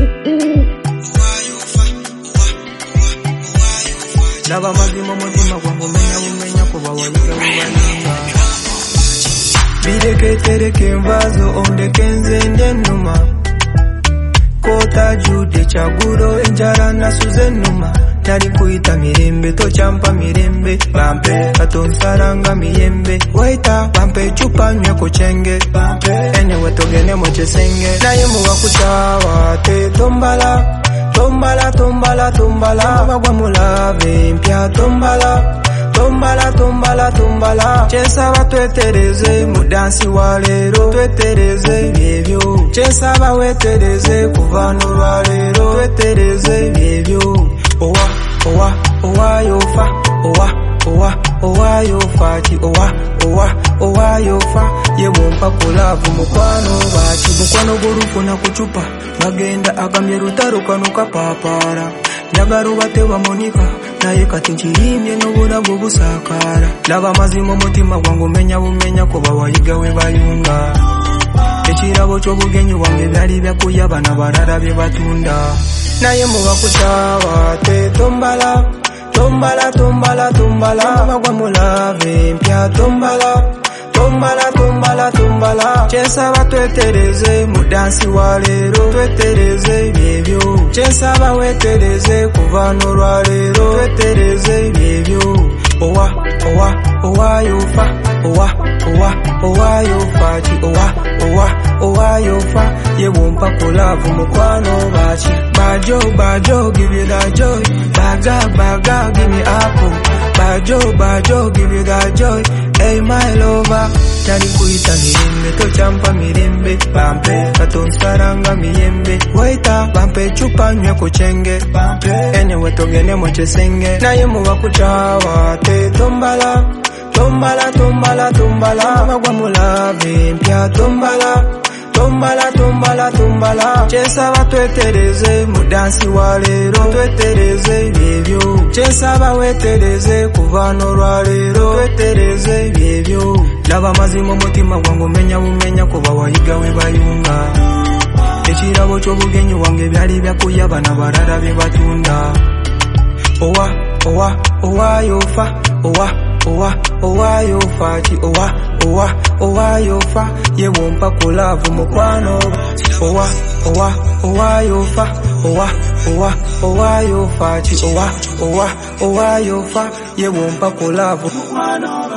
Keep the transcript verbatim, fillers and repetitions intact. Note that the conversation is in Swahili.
Laba mazima mutima gwangu menya bumenya kuba wayiga bubalanga Bireke tereke mvazo ondeke nzende numa Kota jude chaguro enjara nasuze numa Tari kuita mirembe to champa mirembe Bampe katonsaranga miyembe Waita bampe chupa nye kuchenge Ene wetogene moche senge Na yemu wakuchawa te tombala Tombala tombala tombala Wagwa mulave mpya tombala Tombala tombala tombala Chesaba twetereze mudansi walero Twetereze byebyo Chesaba wetereze kuvano lwalero Twetereze byebyo Owa owa owa yofa Owa owa owa yofa Chi owa owa owa yofa Yewompa kulavu mukwano bachi Mukwano gorufu na kuchupa Magenda agamye rutaruka nuka papara Nyagaru batewa monika Naye kati nchirimye nubura bubusakara Laba mazimo mutima gwangu menya bumenya Kuba wayiga we bayunga Echirabo chobugenyi wange byali byakuyaba na barara bye batunda Naye mubakuchawa te tombala Tombala tombala tombala Bagwa mulave mpya tombala Tombala tombala tombala Chesaba twetereze mudansi walero Twetereze byebyo Chesaba wetereze kuvano lwalero Twetereze byebyo Owa owa owa yofa Owa owa owa yofa Chi owa owa owa yofa Yewompa kulavu mukwano bachi Bajo bajo give you that joy Baga baga give me apple Bajo bajo give you that joy Hey my lover Tari kuita mirembe to champa mirembe Bampe katonsaranga miyembe Waita bampe chupa nye kuchenge Ene wetogene moche senge Na yemu wakuchawa te tombala Tombala tombala tombala Wagwa mulave mpya tombala Tombala tombala tombala Chesaba twetereze mudansi walero Twetereze byebyo Chesaba wetereze kuvano lwalero Twetereze byebyo Laba mazimo mutima gwangu menya bumenya Kuba wayiga we bayunga Echirabo chobugenyi wange byali byakuyaba na barara bye batunda Owa owa owa yofa Owa owa owa yofa Chi owa owa owa yofa Yewompa kulavu mukwano Owa owa owa yofa Owa owa owa yofa Chi owa owa owa yofa Yewompa kulavu mukwano